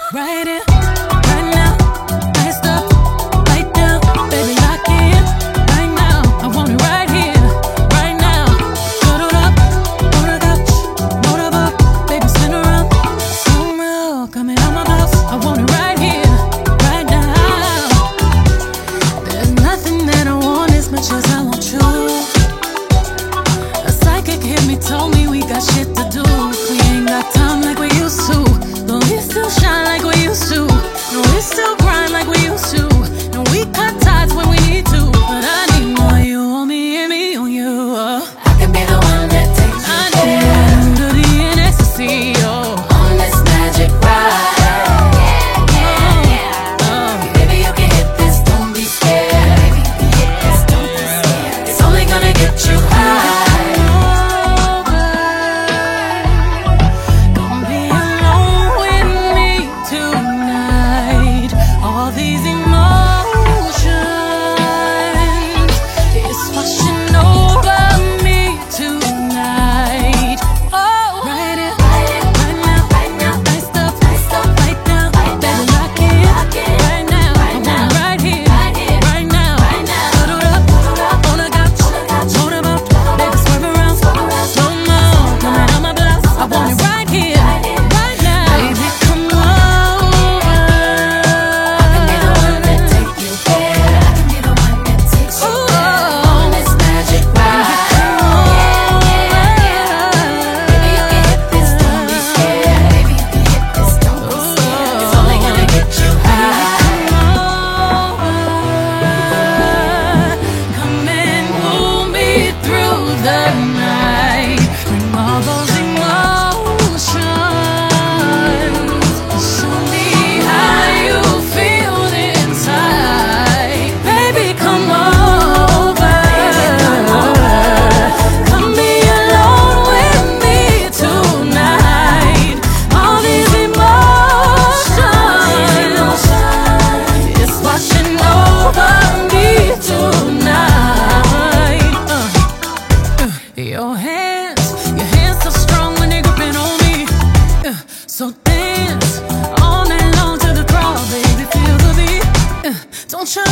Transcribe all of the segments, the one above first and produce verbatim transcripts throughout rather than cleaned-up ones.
Right here, right now, iced up, right down, baby, lock in, right now. I want it right here, right now. Cuddled up on the couch, motorboat, baby, spin around, some real coming out my blouse. I want it right here, right now. There's nothing that I want as much as I want you. A psychic hit me, told me we got shit to do. We ain't got time like we used to. But we still shine like we used to. No, we still grind like we used to. And we cut ties when we need to. But I need more you on me and me on you. Oh. I can be the one that takes you I there. need nudity and ecstasy. Oh. On this magic ride. Yeah, yeah, yeah. Oh. Baby, you can hit this, don't be scared. Baby, you can hit this, don't be scared. It's only gonna get you high. Gonna be alone with me tonight. All these emotions, it's washing over me tonight. Oh, right here, right now, Right now, iced up, iced up, right down, right down, baby, lock in, lock in, right now. I right want now, it right here, right here, right now. right now. Cuddled up Cuddled up on the couch, on the couch, motorboat, motorboat, baby, swerve around, swerve around, slow mo, coming out my blouse. I want it right here, right here, right now. Baby, come over. I can be the one that take you there. I can be the one that takes you there. On this magic ride. Yeah, yeah, yeah. Baby, you can hit this, don't be scared. Baby, you can hit this, don't be scared. It's only gonna get you high. Come and pull me through the night. Bring all those emotions. Show me how you feel inside. Baby, come over. Come be alone with me tonight. All these emotions, it's washing over me tonight. Uh, uh, your hands, your hands so strong when they're gripping on me. Uh, so dance all night long to the crowd, baby, feel the beat. Uh, don't you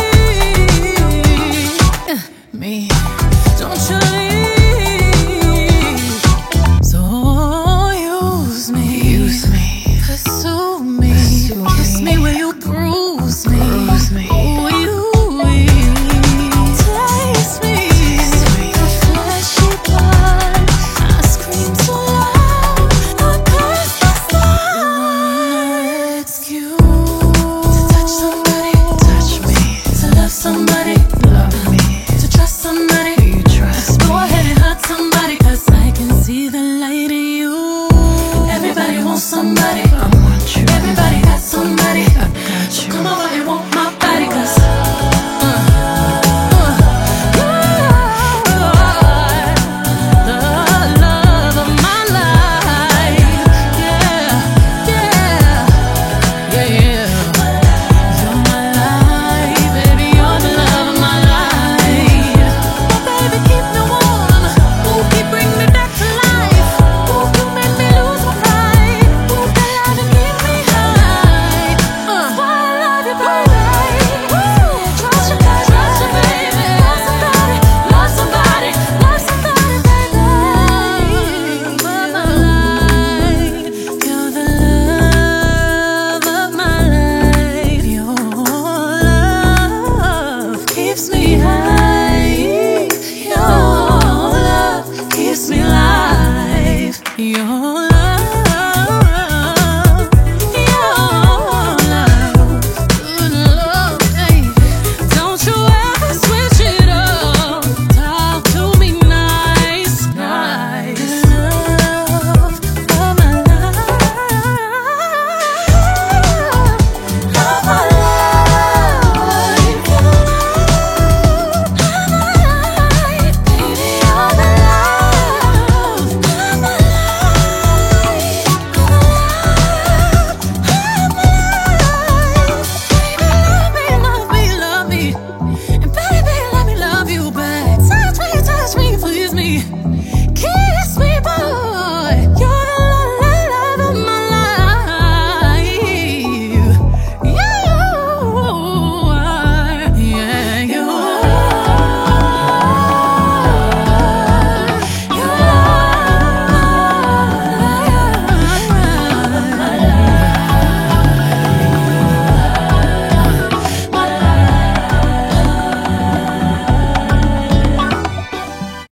leave uh, me, don't you leave. So use me, use me, pursue me, kiss me where you bruise